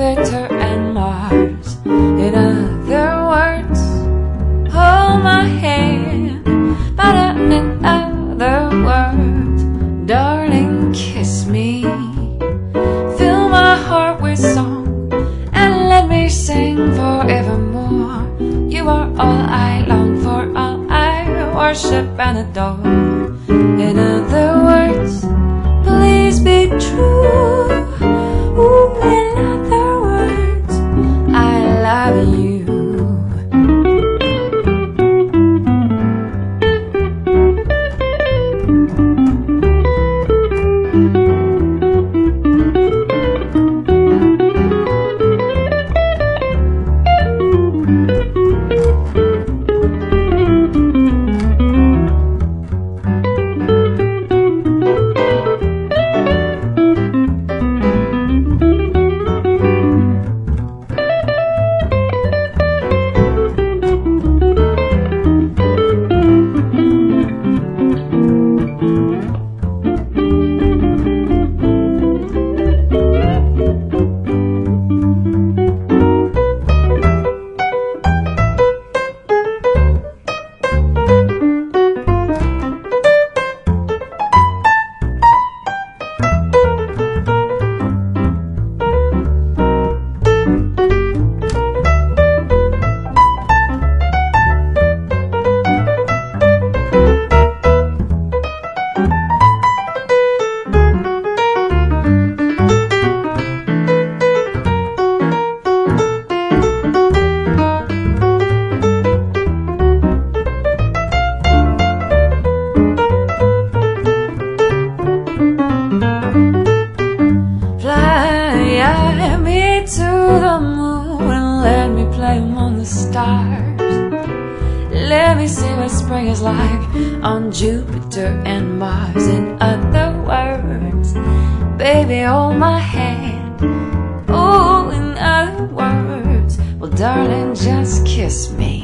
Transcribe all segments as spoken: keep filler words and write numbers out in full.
Jupiter and Mars. In other words, hold my hand. But in other words, darling, kiss me. Fill my heart with song and let me sing forevermore. You are all I long for, all I worship and adore. In other words, please be true. Ooh, in other words, I love you. To the moon and let me play among the stars. Let me see what spring is like on Jupiter and Mars. In other words, baby, hold my hand. Oh, in other words, well, darling, just kiss me.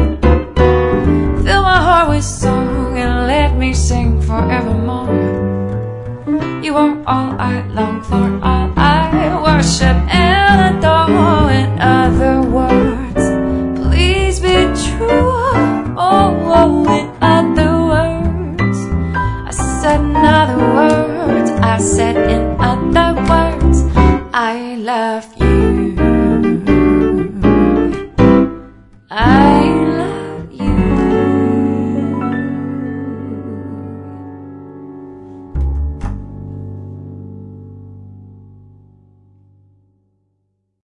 Fill my heart with song and let me sing forevermore. You are all I long for, all I worship and adore. In other words, please be true. Oh, oh, in other words, I said in other words, I said in other words, I love you. I